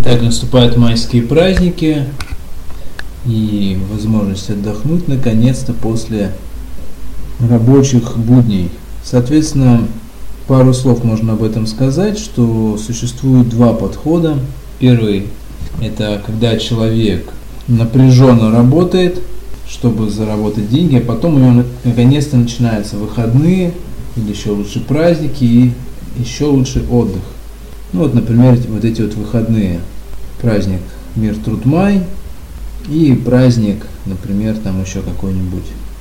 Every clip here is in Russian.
Итак, наступают майские праздники и возможность отдохнуть наконец-то после рабочих будней. Соответственно, пару слов можно об этом сказать, что существует два подхода. Первый – это когда человек напряженно работает, чтобы заработать деньги, а потом у него наконец-то начинаются выходные, или еще лучше праздники, и еще лучше отдых. Ну вот, например, вот эти вот выходные. Праздник Мир, Труд, Май и праздник, например, там еще какой-нибудь.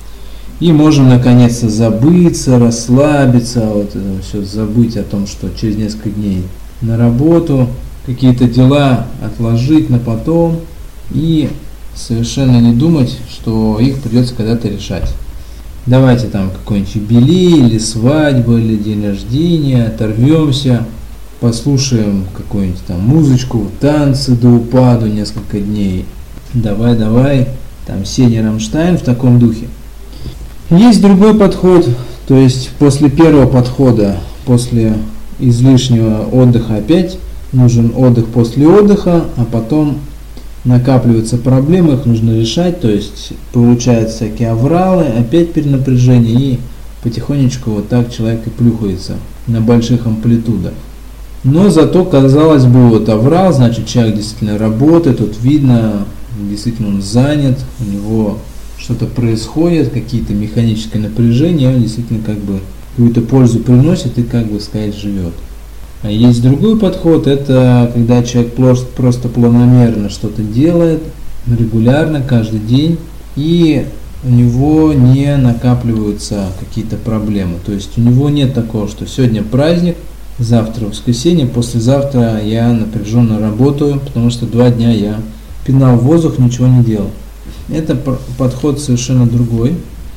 И можем наконец-то забыться, расслабиться, вот все забыть о том, что через несколько дней на работу, какие-то дела отложить на потом и совершенно не думать, что их придется когда-то решать. Давайте там какой-нибудь юбилей, или свадьба, или день рождения, оторвемся, послушаем какую-нибудь там музычку, танцы до упаду несколько дней. Давай, там Сеня Рамштайн в таком духе. Есть другой подход, то есть после первого подхода, после излишнего отдыха опять нужен отдых после отдыха, а потом накапливаются проблемы, их нужно решать, то есть получаются всякие авралы, опять перенапряжение, и потихонечку вот так человек и плюхается на больших амплитудах. Но зато, казалось бы, вот аврал, значит, человек действительно работает, тут видно, действительно он занят, у него что-то происходит, какие-то механические напряжения, он действительно как бы какую-то пользу приносит и, как бы сказать, живет. А есть другой подход, это когда человек просто планомерно что-то делает, регулярно, каждый день, и у него не накапливаются какие-то проблемы. То есть у него нет такого, что сегодня праздник, завтра воскресенье, послезавтра я напряженно работаю, потому что 2 дня я пинал воздух, ничего не делал. Это подход совершенно другой.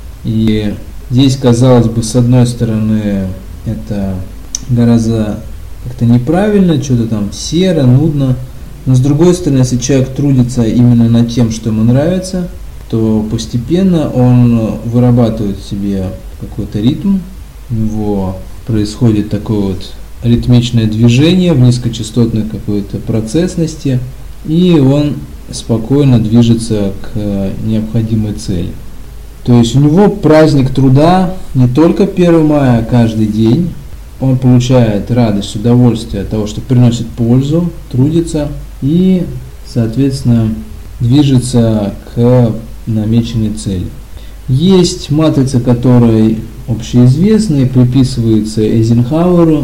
И здесь, казалось бы, с одной стороны, это гораздо как-то неправильно, что-то там серо, нудно. Но с другой стороны, если человек трудится именно над тем, что ему нравится, то постепенно он вырабатывает в себе какой-то ритм, у него происходит такое вот ритмичное движение в низкочастотной какой-то процессности, и он спокойно движется к необходимой цели. То есть у него праздник труда не только 1 мая, а каждый день. Он получает радость, удовольствие от того, что приносит пользу, трудится и, соответственно, движется к намеченной цели. Есть матрица, которая общеизвестная, приписывается Эйзенхауэру.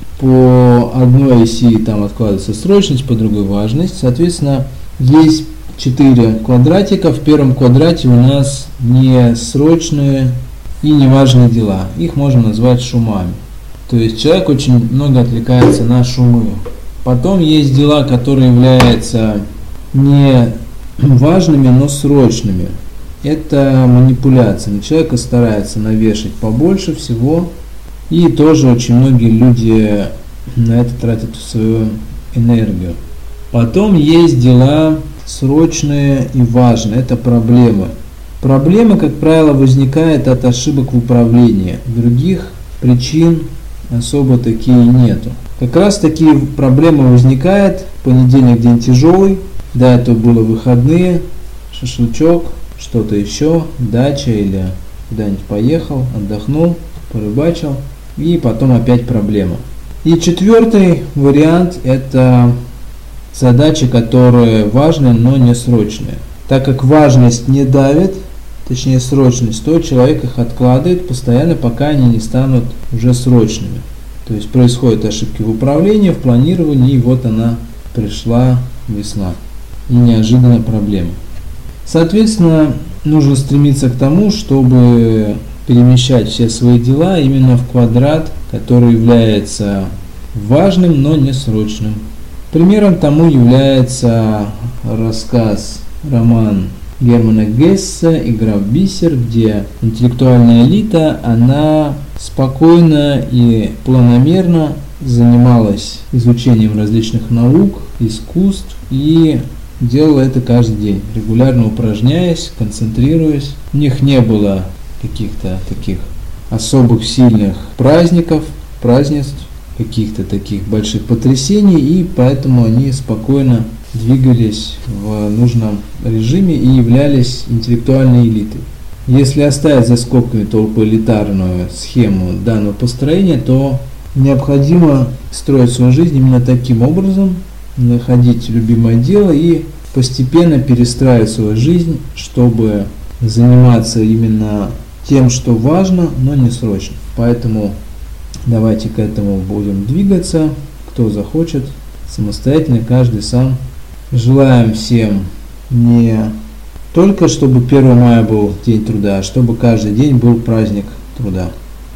По одной оси там откладывается срочность, по другой важность. Соответственно, есть 4 квадратика. В первом квадрате у нас не срочные и не важные дела. Их можно назвать шумами. То есть человек очень много отвлекается на шумы. Потом есть дела, которые являются не важными, но срочными. Это манипуляция. На человека старается навешать побольше всего. И тоже очень многие люди на это тратят свою энергию. Потом есть дела срочные и важные. Это проблемы. Проблемы, как правило, возникают от ошибок в управлении. Других причин особо такие нету. Как раз такие проблемы возникают. Понедельник день тяжелый. До этого было выходные, шашлычок, что-то еще, дача или куда-нибудь поехал, отдохнул, порыбачил. И потом опять проблема. И 4-й вариант – это задачи, которые важны, но не срочные. Так как важность не давит, точнее срочность, то человек их откладывает постоянно, пока они не станут уже срочными. То есть происходят ошибки в управлении, в планировании, и вот она пришла весна. И неожиданно проблема. Соответственно, нужно стремиться к тому, чтобы перемещать все свои дела именно в квадрат, который является важным, но не срочным. Примером тому является роман Германа Гесса «Игра в бисер», где интеллектуальная элита, она спокойно и планомерно занималась изучением различных наук, искусств и делала это каждый день, регулярно упражняясь, концентрируясь. У них не было каких-то таких особых сильных празднеств, каких-то таких больших потрясений, и поэтому они спокойно двигались в нужном режиме и являлись интеллектуальной элитой. Если оставить за скобками только элитарную схему данного построения, то необходимо строить свою жизнь именно таким образом, находить любимое дело и постепенно перестраивать свою жизнь, чтобы заниматься именно тем, что важно, но не срочно. Поэтому давайте к этому будем двигаться, кто захочет, самостоятельно, каждый сам. Желаем всем не только, чтобы 1 мая был день труда, а чтобы каждый день был праздник труда.